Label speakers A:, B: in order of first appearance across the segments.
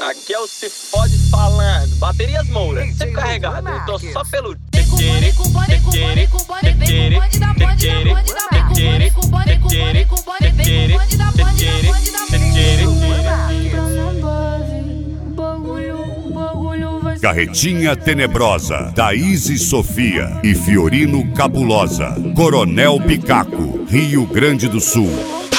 A: Aqui é o Se Fode falando. Baterias Moura, sempre carregado. Eu tô só pelo
B: Carretinha Tenebrosa, Thaís e Sofia e Fiorino Cabulosa. Coronel Picaco, Rio Grande do Sul.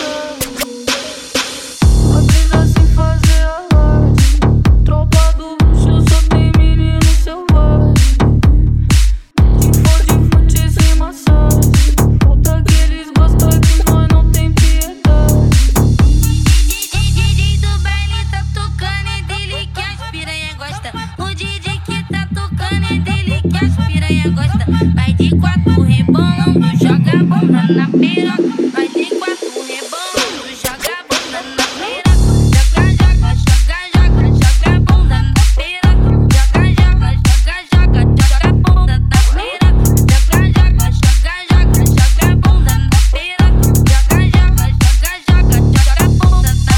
C: Vai de quatro rebolando, joga a bunda na piroca. Vai de quatro rebolando, joga a bunda na piroca. Joga, joga, joga a bunda na piroca. Joga, joga, joga a bunda na piroca. Joga, joga a bunda na piroca. Joga, joga a bunda na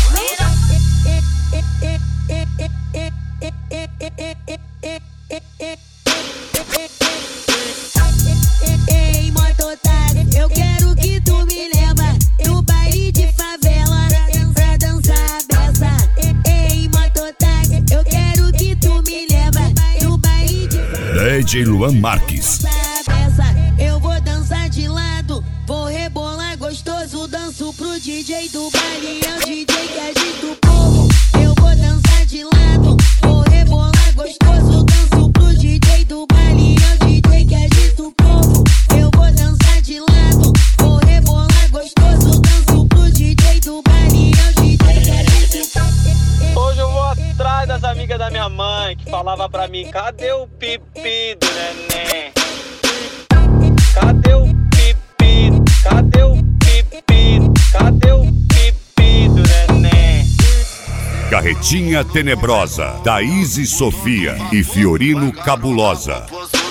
D: Ei, mototário, eu quero que tu me leva no baile de favela pra dançar a beça. Ei, mototário, eu quero que tu me leva no baile de
B: DJ Luan Marques.
D: Eu vou dançar de lado, vou rebolar gostoso, danço pro DJ do baile, é o DJ que agita o povo. Eu vou dançar de lado, vou rebolar gostoso, danço pro DJ do baile, é o DJ que agita o povo. Eu vou dançar de lado, vou rebolar gostoso, danço pro DJ do baile, é o DJ que agita o povo.
A: Hoje eu vou atrás das amigas da minha mãe que falava pra mim: cadê o pipi do neném? Cadê o pipi? Cadê o pipi? Cadê o pipi do neném?
B: Carretinha Tenebrosa, Thaís e Sofia e Fiorino Cabulosa.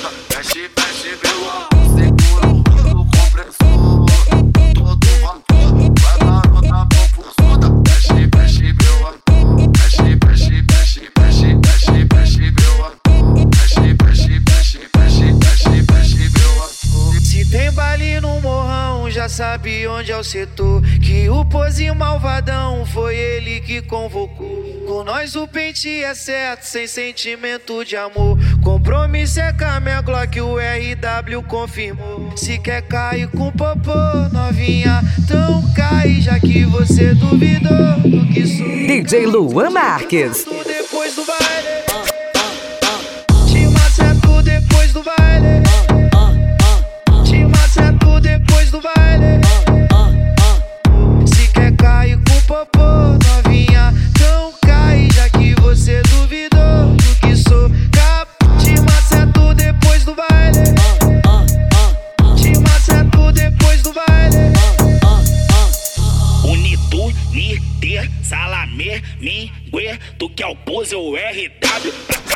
E: Tem baile no morrão, já sabe onde é o setor. Que o pozinho malvadão foi ele que convocou. Com nós o pente é certo, sem sentimento de amor. Compromisso é com a minha Glock, o RW confirmou. Se quer cair com popô, novinha, então cai. Já que você duvidou do que sou.
F: DJ Luan Marques.
E: Depois do baile, te maceto depois do baile. Te maceto depois do baile. Se quer cair com popô, novinha, então cai. Já que você duvidou do que sou capaz. Te maceto depois do baile. Te maceto depois do baile.
G: Unitu, Niter, Salamé, Mingue, tu que é o pose, o RW.